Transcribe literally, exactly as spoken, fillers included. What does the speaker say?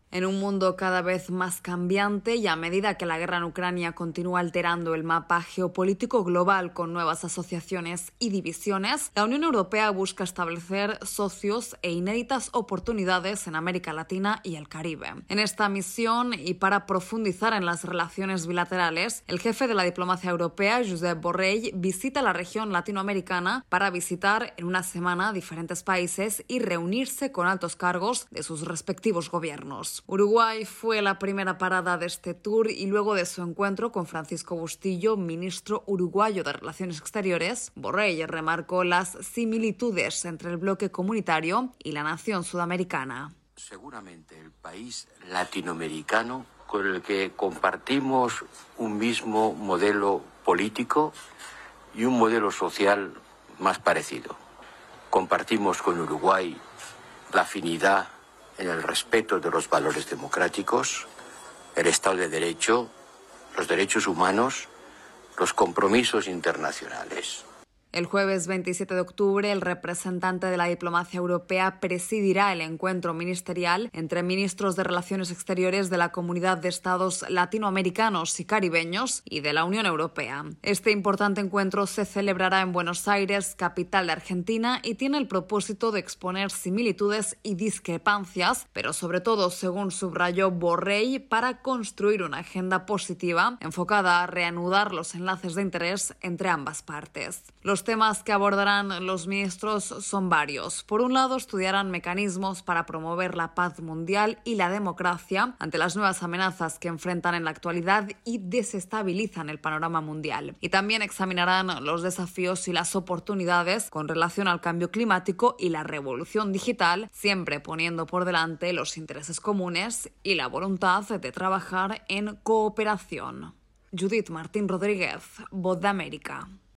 En un mundo cada vez más cambiante y a medida que la guerra en Ucrania continúa alterando el mapa geopolítico global con nuevas asociaciones y divisiones, la Unión Europea busca establecer socios e inéditas oportunidades en América Latina y el Caribe. En esta misión y para profundizar en las relaciones bilaterales, el jefe de la diplomacia europea, Josep Borrell, visita la región latinoamericana para visitar en una semana diferentes países y reunirse con altos cargos de sus respectivos gobiernos. Uruguay fue la primera parada de este tour y luego de su encuentro con Francisco Bustillo, ministro uruguayo de Relaciones Exteriores, Borrell remarcó las similitudes entre el bloque comunitario y la nación sudamericana. Seguramente el país latinoamericano con el que compartimos un mismo modelo político y un modelo social más parecido. Compartimos con Uruguay la afinidad en el respeto de los valores democráticos, el Estado de Derecho, los derechos humanos, los compromisos internacionales. El jueves veintisiete de octubre, el representante de la diplomacia europea presidirá el encuentro ministerial entre ministros de Relaciones Exteriores de la Comunidad de Estados Latinoamericanos y Caribeños y de la Unión Europea. Este importante encuentro se celebrará en Buenos Aires, capital de Argentina, y tiene el propósito de exponer similitudes y discrepancias, pero sobre todo, según subrayó Borrell, para construir una agenda positiva enfocada a reanudar los enlaces de interés entre ambas partes. Los Los temas que abordarán los ministros son varios. Por un lado, estudiarán mecanismos para promover la paz mundial y la democracia ante las nuevas amenazas que enfrentan en la actualidad y desestabilizan el panorama mundial. Y también examinarán los desafíos y las oportunidades con relación al cambio climático y la revolución digital, siempre poniendo por delante los intereses comunes y la voluntad de trabajar en cooperación. Judith Martín Rodríguez, Voz de América.